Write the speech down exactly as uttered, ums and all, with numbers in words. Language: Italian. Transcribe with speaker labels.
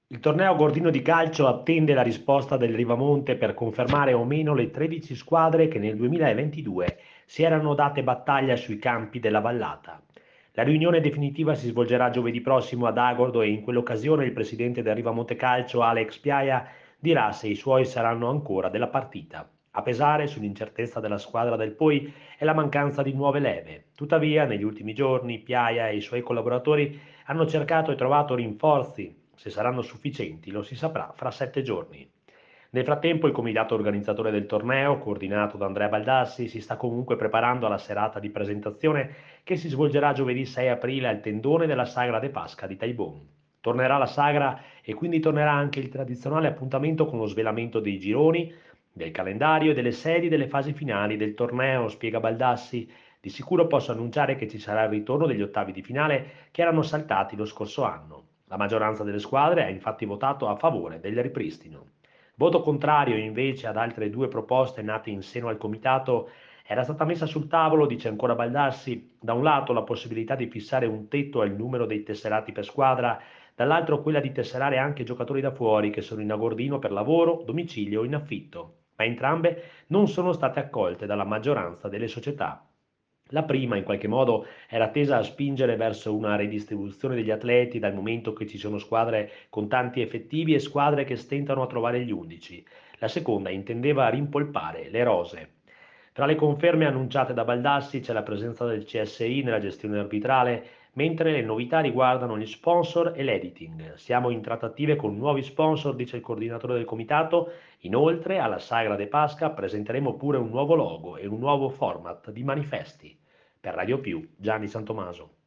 Speaker 1: Il torneo Gordino di calcio attende la risposta del Rivamonte per confermare o meno le tredici squadre che nel duemilaventidue si erano date battaglia sui campi della Vallata. La riunione definitiva si svolgerà giovedì prossimo ad Agordo e in quell'occasione il presidente del Rivamonte Calcio, Alex Piaia, dirà se i suoi saranno ancora della partita. A pesare sull'incertezza della squadra del Poi è la mancanza di nuove leve. Tuttavia, negli ultimi giorni, Piaia e i suoi collaboratori hanno cercato e trovato rinforzi. Se saranno sufficienti lo si saprà fra sette giorni. Nel frattempo il comitato organizzatore del torneo, coordinato da Andrea Baldassi, si sta comunque preparando alla serata di presentazione che si svolgerà giovedì sei aprile al tendone della Sagra de Pasca di Taibon. Tornerà la sagra e quindi tornerà anche il tradizionale appuntamento con lo svelamento dei gironi, del calendario e delle sedi delle fasi finali del torneo, spiega Baldassi. Di sicuro posso annunciare che ci sarà il ritorno degli ottavi di finale che erano saltati lo scorso anno. La maggioranza delle squadre ha infatti votato a favore del ripristino. Voto contrario invece ad altre due proposte nate in seno al comitato era stata messa sul tavolo, dice ancora Baldassi, da un lato la possibilità di fissare un tetto al numero dei tesserati per squadra, dall'altro quella di tesserare anche giocatori da fuori che sono in agordino per lavoro, domicilio o in affitto, ma entrambe non sono state accolte dalla maggioranza delle società. La prima, in qualche modo, era tesa a spingere verso una redistribuzione degli atleti, dal momento che ci sono squadre con tanti effettivi e squadre che stentano a trovare gli undici. La seconda intendeva rimpolpare le rose. Tra le conferme annunciate da Baldassi c'è la presenza del C S I nella gestione arbitrale, mentre le novità riguardano gli sponsor e l'editing. Siamo in trattative con nuovi sponsor, dice il coordinatore del comitato. Inoltre, alla Sagra de Pasca presenteremo pure un nuovo logo e un nuovo format di manifesti. Per Radio Più, Gianni Santomaso.